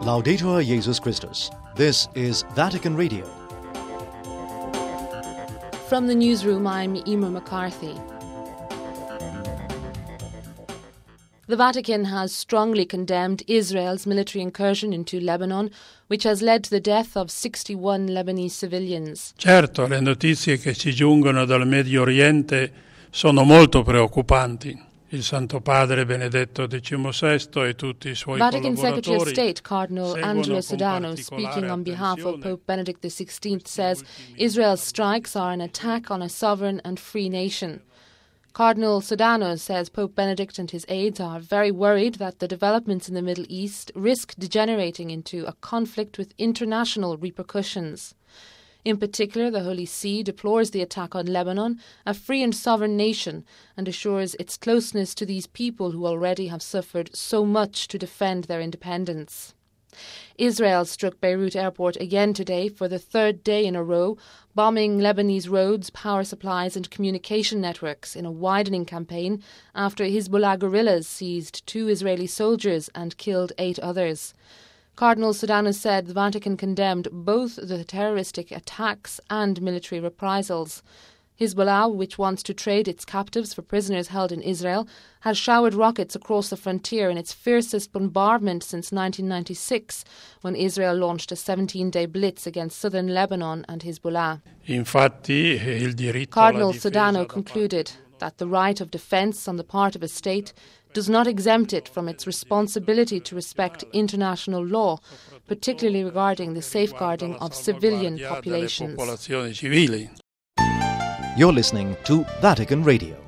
Laudetur Jesus Christus. This is Vatican Radio. From the newsroom, I'm Emer McCarthy. The Vatican has strongly condemned Israel's military incursion into Lebanon, which has led to the death of 61 Lebanese civilians. Certo, le notizie che ci giungono dal Medio Oriente sono molto preoccupanti. Il Santo Padre Benedetto XVI e tutti i suoi Vatican Secretary of collaboratori State Cardinal Angelo Sodano, speaking on behalf of Pope Benedict XVI, says Israel's strikes are an attack on a sovereign and free nation. Cardinal Sodano says Pope Benedict and his aides are very worried that the developments in the Middle East risk degenerating into a conflict with international repercussions. In particular, the Holy See deplores the attack on Lebanon, a free and sovereign nation, and assures its closeness to these people who already have suffered so much to defend their independence. Israel struck Beirut airport again today for the third day in a row, bombing Lebanese roads, power supplies and communication networks in a widening campaign after Hezbollah guerrillas seized 2 Israeli soldiers and killed 8 others. Cardinal Sodano said the Vatican condemned both the terroristic attacks and military reprisals. Hezbollah, which wants to trade its captives for prisoners held in Israel, has showered rockets across the frontier in its fiercest bombardment since 1996, when Israel launched a 17-day blitz against southern Lebanon and Hezbollah. Infatti, il diritto Cardinal alla difesa Sodano concluded that the right of defence on the part of a state does not exempt it from its responsibility to respect international law, particularly regarding the safeguarding of civilian populations. You're listening to Vatican Radio.